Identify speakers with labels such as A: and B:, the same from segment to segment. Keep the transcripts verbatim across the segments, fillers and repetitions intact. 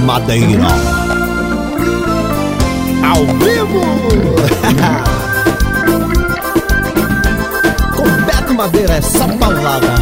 A: Madeira ao vivo. Com Beto Madeira, essa paulada.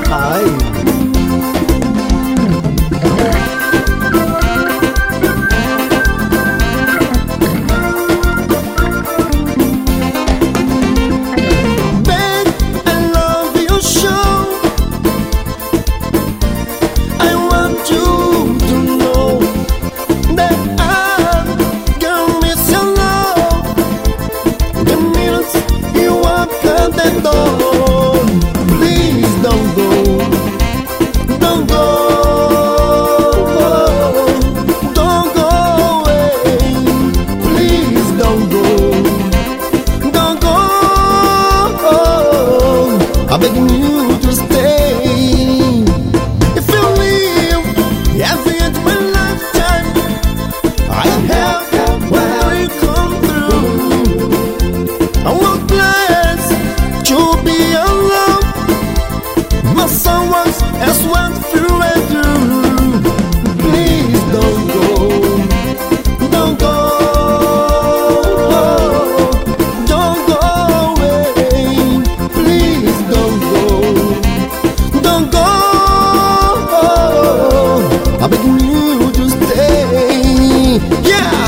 A: I'm begging you to stay. If you leave, at the end of my lifetime, I have what we come through. I was blessed to be alone. My son was as went through and through. Please don't go, don't go. I'm begging you to stay. Yeah.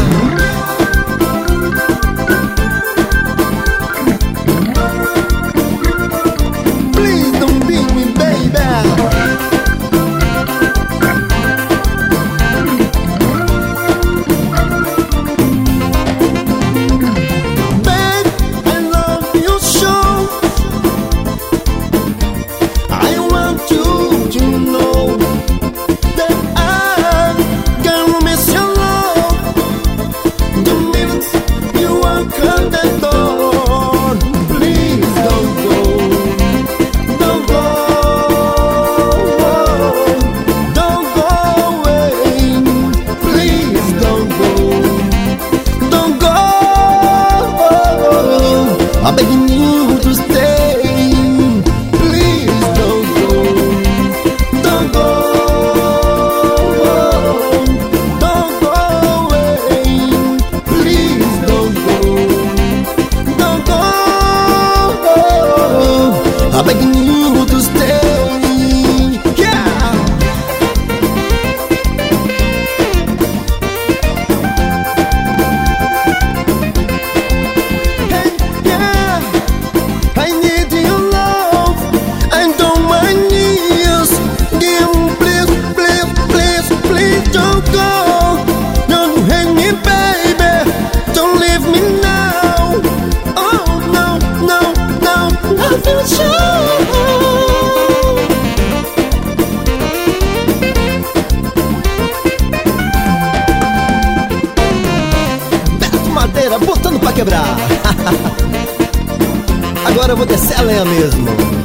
A: Please don't leave me, baby. Babe, I love you so. I want you to know that I can miss your love. The minute you walk out the door, please don't go, don't go, don't go away. Please don't go, don't go. I'm begging you to stay. Please don't go, don't go. I'm begging you to stay. Yeah. Hey, yeah. I need your love. I don't mind years. Dear, please, please, please, please don't go. Don't hang me, baby. Don't leave me now. Oh no, no, no. I feel sure. Madeira botando pra quebrar. Agora eu vou descer a lenha mesmo.